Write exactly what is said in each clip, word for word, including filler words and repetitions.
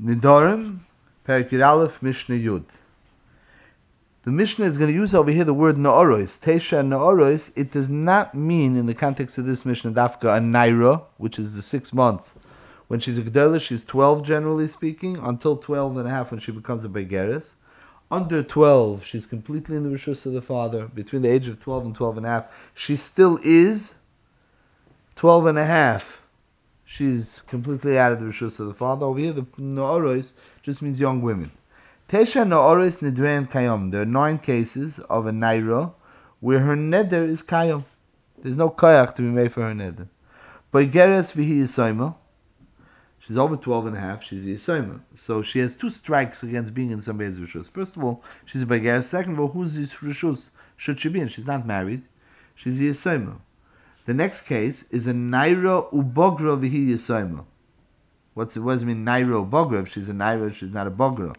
Nidorim, Perek Yud Aleph, Mishnah Yud. The Mishnah is going to use over here the word Na'oros. Tesha Na'oros, it does not mean in the context of this Mishnah Dafka a Naira, which is the six months. When she's a G'dela, she's twelve generally speaking, until twelve and a half when she becomes a Begeres. Under twelve, she's completely in the Rishus of the father. Between the age of twelve and twelve and a half, she still is twelve and a half. She's completely out of the Rishus of the father. Over here, the Na'oros just means young women. Tesha Na'oros Nidrein Kayom. There are nine cases of a Naira where her neder is Kayom. There's no Kayach to be made for her neder. Begeres Vihi Yisoima. She's over twelve and a half, she's a Yisoima. So she has two strikes against being in somebody's Rishus. First of all, she's a Begeres. Second of all, who's this Rishus? Should she be in? She's not married. She's a Yisoima. The next case is a Naira Ubogra Vihi Yisoima. What's it, what does it mean, Naira Ubogra? If she's a Naira, she's not a Bogra.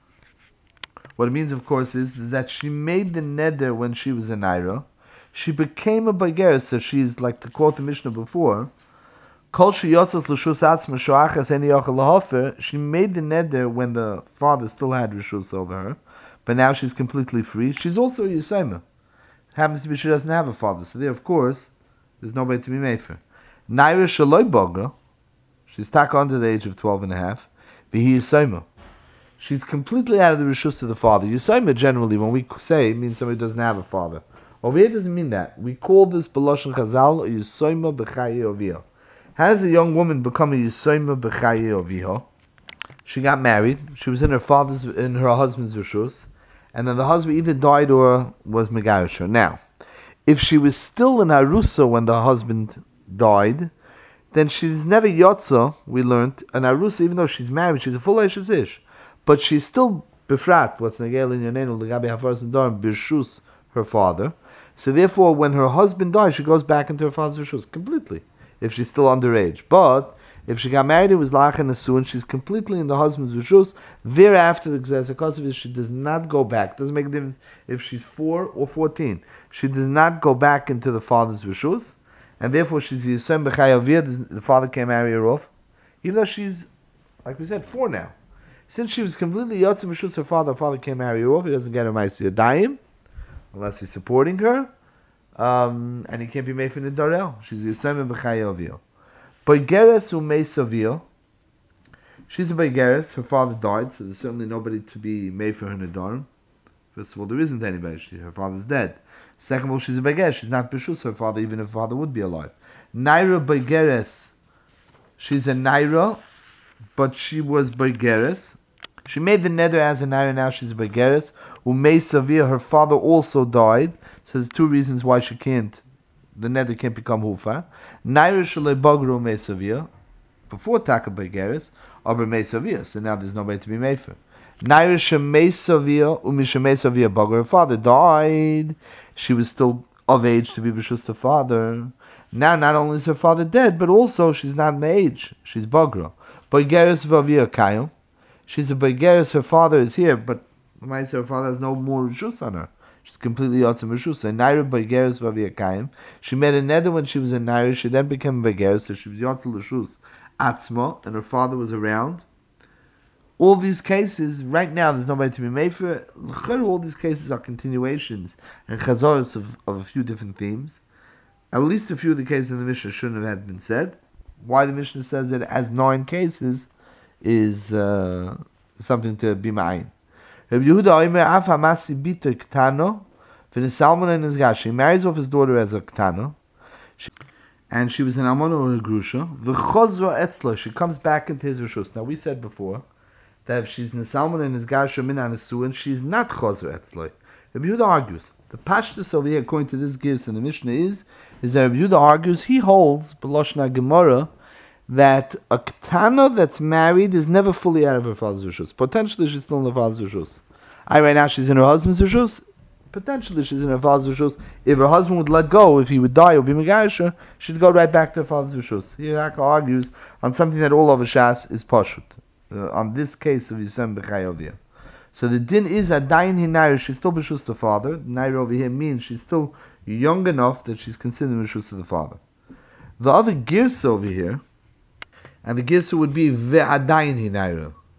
What it means, of course, is, is that she made the neder when she was a Naira. She became a Begeres, so she's, like to quote the Mishnah before, Kol sheyotzos l'shus atzma shoachas eni yochel lahofer. She made the neder when the father still had rishus over her, but now she's completely free. She's also a Yisoima. Happens to be she doesn't have a father, so there, of course, there's nobody to be made for. Naira shaloi bogra. She's stuck under the age of twelve and a half. Vihi Yisoima. She's completely out of the rishus of the father. Yisoima generally, when we say, it means somebody doesn't have a father. Over here, it doesn't mean that. We call this B'lashon Chazal Yisoima b'chaye oviyah. How does a young woman become a Yisoima b'chaye oviyah? She got married. She was in her father's, in her husband's rishus, and then the husband either died or was megarisha. Now, if she was still in Arusa when the husband died, then she's never Yotza, we learned, an Arusa, even though she's married, she's a full Eishes Ish. But she's still Befrat, what's Nagel in Yanenu, Lagabi Hafaras and Darim, Birshus, her father. So therefore, when her husband dies, she goes back into her father's Rishus completely, if she's still underage. But if she got married, it was Lach and Nesu, and she's completely in the husband's Rishus. Thereafter, because of this, she does not go back. Doesn't make a difference if she's four or fourteen. She does not go back into the father's Rishus. And therefore, she's Yisem B'chayaviyah, the father can't marry her off. Even though she's, like we said, four now. Since she was completely Yotzim Rishus, her father, her father can't marry her off. He doesn't get her Ma'aseh Yadayim, unless he's supporting her. Um, and he can't be made for Nidarel. She's Yisem B'chayaviyah. Begeres U'meisaviyah. She's a Begeres. Her father died, so there's certainly nobody to be made for her Nidarim. First of all, there isn't anybody. She, her father's dead. Second of all, she's a Begeres. She's not B'shus her father, even if her father would be alive. Naira Begeres. She's a Naira, but she was Begeres. She made the neder as a Naira, now she's a Begeres. Umei Savia, her father also died. So there's two reasons why she can't, the neder can't become Hufar. Naira Shalei Bagru Umei Savia, before Taka Begeres, aber Umei Savia, so now there's nobody to be made for. Naira Shemei Savia, Umi Shemei Savia Bagru, her father died. She was still of age to be B'shus the father. Now not only is her father dead, but also she's not in the age. She's Bagra. Begeres Vavia Kayom. She's a Begeres, her father is here, but her father has no more Rishus on her. She's completely Yotzim Rishus. And Naira Begeres Vavia Kayom. She made a neder when she was in Naira. She then became a Begeres, so she was Yotzim Rishus Atzma, and her father was around. All these cases, right now, there's nobody to be made for it. All these cases are continuations and chazoros of, of a few different themes. At least a few of the cases in the Mishnah shouldn't have had been said. Why the Mishnah says it as nine cases is uh, something to be ma'ayin. Rabbi Yehuda Omer Af Hamasi Biter Ktano V'Nesalmon and Nizgash. She marries off his daughter as a Ktano, she, and she was an Amona or a Grusha. V'Chozra Etzlo. She comes back into his Rishus. Now we said before that if she's Nesalmon and Nizgash Min Anesuin, she's not Chozra Etzlo. Rabbi Yehuda argues. The pashtus over here, according to this gives in the Mishnah, is is that Rabbi Yehuda argues, he holds, B'loshna Gemara, that a Ketana that's married is never fully out of her father's rishus. Potentially she's still in her father's rishus. I right now she's in her husband's rishus. Potentially she's in her father's rishus. If her husband would let go, if he would die or be Megarisha, she'd go right back to her father's rishus. Here Raka argues on something that all of Shas is pashut. Uh, on this case of Yisem B'chayoviyah. So the din is Adayin Hinayr, she's still B'shus the father. Nair over here means she's still young enough that she's considered B'shus of the father. The other girsa over here, and the girsa would be Ve'adayin Hinayr.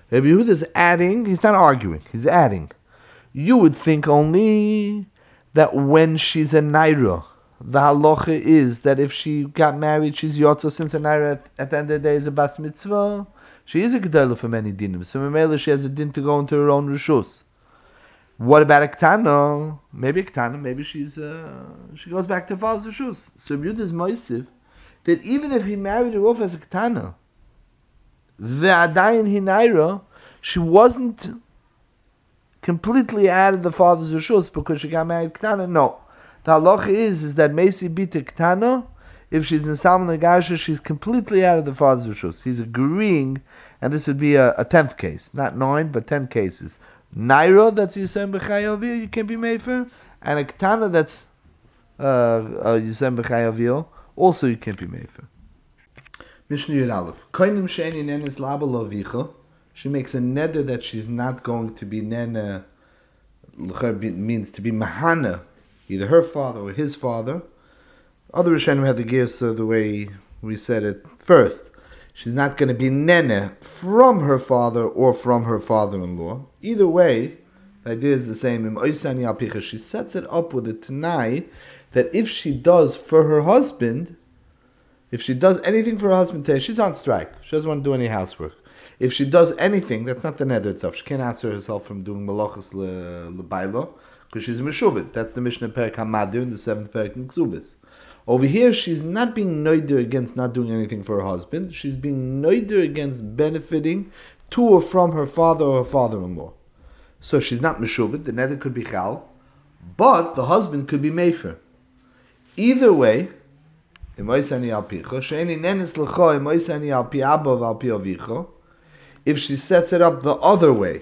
Rabbi Yehuda is adding, he's not arguing, he's adding. You would think only that when she's a naira, the halacha is that if she got married, she's yotza, since a naira at, at the end of the day is a bas mitzvah. She is a gedela for many dinim. So Mamela, she has a din to go into her own rishus. What about a ktana? Maybe a ktana, maybe she's uh, she goes back to father's rishus. So Rabbi Yehuda is moisiv that even if he married her off as a ktana, the adayin hinaira, she wasn't completely out of the father's rishus because she got married ktana. No, the halacha is is that meisi bita ktana. If she's in Salman Nagasha, she's completely out of the father's rishus. He's agreeing, and this would be a, a tenth case, not nine, but ten cases. Naira, that's Yisem B'chayavir, you can be made for, and a Ketana, that's uh, uh, Yisem B'chayavir, also you can't be made for. Mishnah Yud Aleph. Koinim she'eni nenes laba lovicha. She makes a neder that she's not going to be nene, means to be mahana, either her father or his father. Other Rishonim have the gears of the way we said it first. She's not going to be nene from her father or from her father-in-law. Either way, the idea is the same. She sets it up with a tanai that if she does for her husband, if she does anything for her husband today, she's on strike. She doesn't want to do any housework. If she does anything, that's not the neder itself. She can't answer herself from doing malachas lebailo because she's a meshubit. That's the Mishnah Perek Hamadir in the seventh Perek in Ksubis. Over here, she's not being noider against not doing anything for her husband. She's being noider against benefiting to or from her father or her father-in-law. So she's not meshubit. The neder could be chal, but the husband could be mefer. Either way, if she sets it up the other way,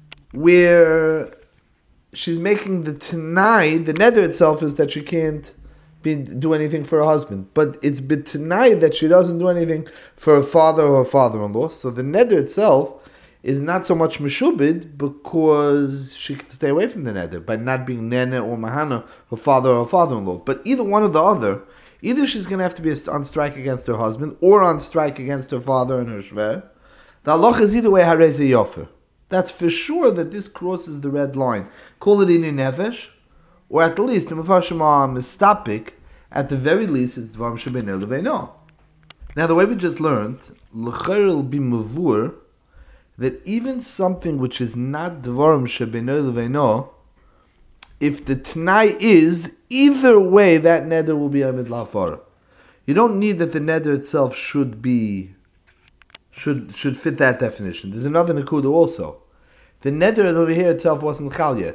where she's making the tanai, the neder itself is that she can't be, do anything for her husband, but it's b'tanai that she doesn't do anything for her father or her father-in-law. So the neder itself is not so much meshubid because she can stay away from the neder by not being nene or mahana, her father or her father-in-law. But either one or the other, either she's going to have to be on strike against her husband or on strike against her father and her shver. The halach is either way harei ze yofer. That's for sure that this crosses the red line. Call it in nefesh, or at least the Mefarshim are mistapik. At the very least, it's dvarim shebeino leveino. Now, the way we just learned, l'cher will be mavur that even something which is not dvarim shebeino leveino, if the t'nai is, either way, that neder will be amid la'afara. You don't need that the neder itself should be, should should fit that definition. There's another nekuda also. The neder over here itself wasn't chal yet.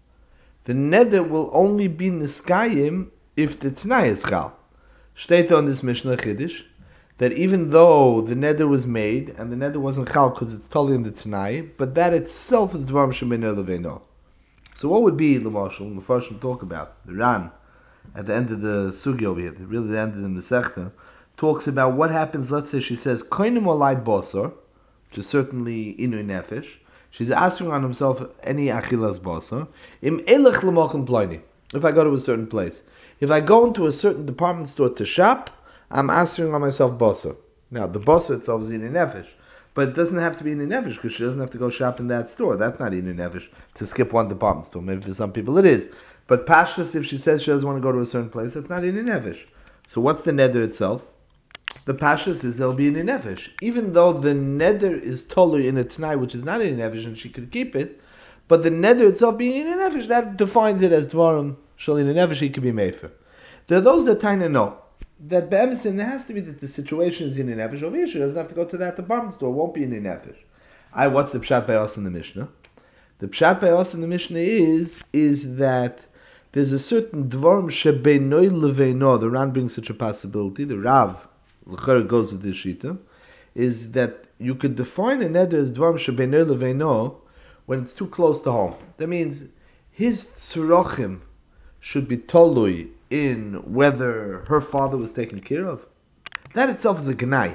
The neder will only be niskayim if the t'nai is chal. Steht on this Mishnah Chiddush that even though the neder was made and the neder wasn't chal because it's totally in the t'nai, but that itself is dvarim shebeino leveino. So what would be, L'mashal, the first one talk about, the Ran, at the end of the Sugi over here, really the end of the Masechta, talks about what happens, let's say she says, Koinim olai bosor, which is certainly inu nefesh, she's asking on himself any achilas bosor, im elech l'mochim ploini, if I go to a certain place. If I go into a certain department store to shop, I'm asking on myself bosor. Now, the bosor itself is inu nefesh. But it doesn't have to be in the nefesh because she doesn't have to go shop in that store. That's not in the nefesh to skip one department store. Maybe for some people it is. But pashtus, if she says she doesn't want to go to a certain place, that's not in the nefesh. So what's the neder itself? The pashtus is there'll be in the nefesh. Even though the neder is totally in a t'nai, which is not in the nefesh, and she could keep it, but the neder itself being in the nefesh, that defines it as dvarim shal in the nefesh, he could be made for. There are those that kind of know that be'emesin, it has to be that the situation is in the nefesh. Over here, she doesn't have to go to that department store. It won't be in the nefesh. I, what's the pshat bayos in the Mishnah? The pshat bayos in the Mishnah is is that there's a certain dvarim shebeino leveino. The Ran brings such a possibility. The Rav, l'cher goes with this shita, is that you could define a neder as dvarim shebeino leveino when it's too close to home. That means his tzrochim should be tolui in whether her father was taken care of. That itself is a gnai.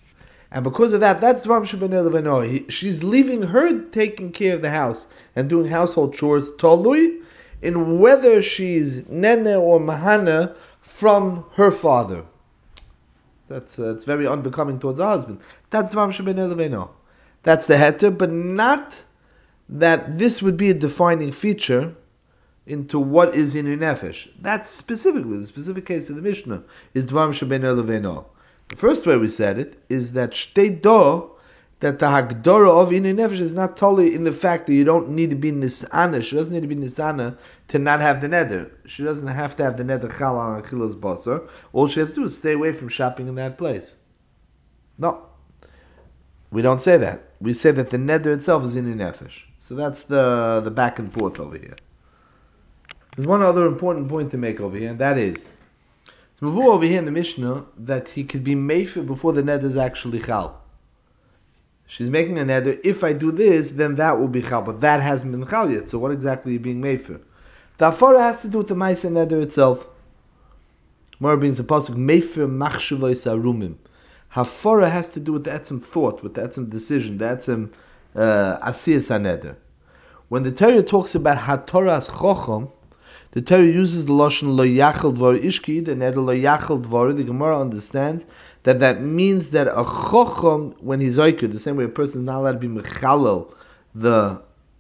And because of that, that's dvarim shebeino leveino. She's leaving her taking care of the house and doing household chores tolui in whether she's nene or mahana from her father. That's uh, it's very unbecoming towards her husband. That's dvarim shebeino leveino. That's the heter, but not that this would be a defining feature into what is in nefesh. That's specifically, the specific case of the Mishnah is Dvarim Shebeino Leveino. The first way we said it is that Shtei Do, that the Hagdora of Inu Nefesh is not totally in the fact that you don't need to be Nisana. She doesn't need to be Nisana to not have the neder. She doesn't have to have the neder Chal on Achilas Basar. All she has to do is stay away from shopping in that place. No. We don't say that. We say that the neder itself is Inu Nefesh. So that's the, the back and forth over here. There's one other important point to make over here, and that is, it's Mavu over here in the Mishnah that he could be mefer before the neder is actually Chal. She's making a neder, if I do this, then that will be chal, but that hasn't been chal yet, so what exactly are you being made for? The afara has to do with the ma'aseh neder itself. More brings a pasuk, mefer machshavos arumim. Hafara has to do with the etzem thought, with the etzem decision, the etzem uh, asiyas haneder. When the Torah talks about hatoras chochom, the Torah uses the lashon lo yachal dvar ishki, the neder lo yachal dvar. The Gemara understands that that means that a chochom, when he's oiker, the same way a person is not allowed to be mechalel, the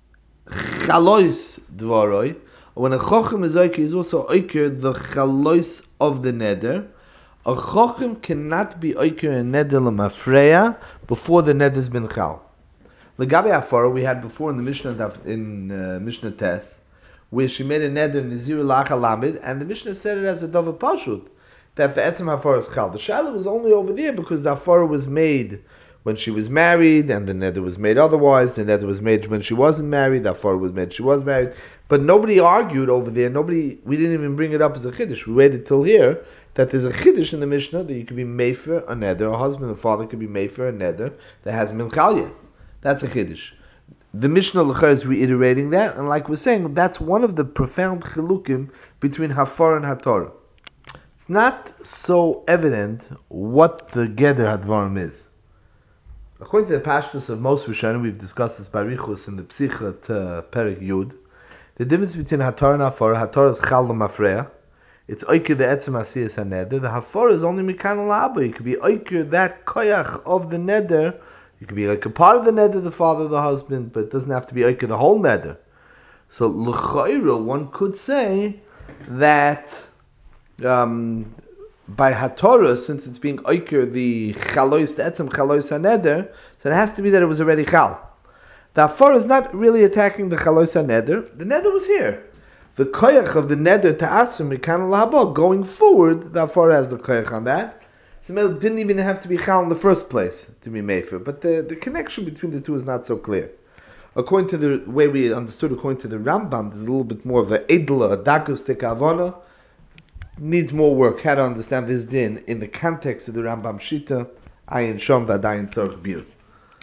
chalois dvaroi, when a chochom is oiker, he's also oiker the chalois of the neder. A chochom cannot be oiker in neder l'mafreya before the neder has been chal. L'gabe afara we had before in the Mishnah in uh, Mishnah Tes, where she made a neder nizir lachalamid, and the Mishnah said it as a davar pashut, that the etzem hafara is chal. The shaila was only over there because the hafara was made when she was married, and the neder was made otherwise. The neder was made when she wasn't married. The hafara was made she was married. But nobody argued over there. Nobody. We didn't even bring it up as a chiddush. We waited till here that there's a chiddush in the Mishnah that you could be mefer a neder. A husband and father could be mefer a neder that hasn't been chal yet. That's a chiddush. The Mishnah L'cha is reiterating that, and like we're saying, that's one of the profound chilukim between hafara and hatorah. It's not so evident what the Geder Hadvarim is. According to the pashtus of most Rishonim, we've discussed this by Richus in the Psichat uh, Perek Yud, the difference between Hatorah and Hafara, Hatorah is Chal L'mafreya, it's Oiker the Etzem Asiyas HaNeder, the Hafara is only Mikan L'Abba, you could be Oiker that Koyach of the Neder, you could be like a part of the Neder, the father, the husband, but it doesn't have to be Oiker the whole Neder. So L'chayra, one could say that Um, by Hatorah, since it's being oiker the chalois, the etzem chalois haneder, so it has to be that it was already chal. The hafara is not really attacking the chalois haneder. The neder was here. The koyach of the neder to asum mikan lahaba going forward, the hafara has the koyach on that. So it didn't even have to be chal in the first place to be mefer, but the, the connection between the two is not so clear. According to the way we understood, according to the Rambam, there's a little bit more of a edla, a dakustik avona. Needs more work how to understand this din in the context of the Rambam Shita, Ayin Shom V'Adayin Tzorch Bir.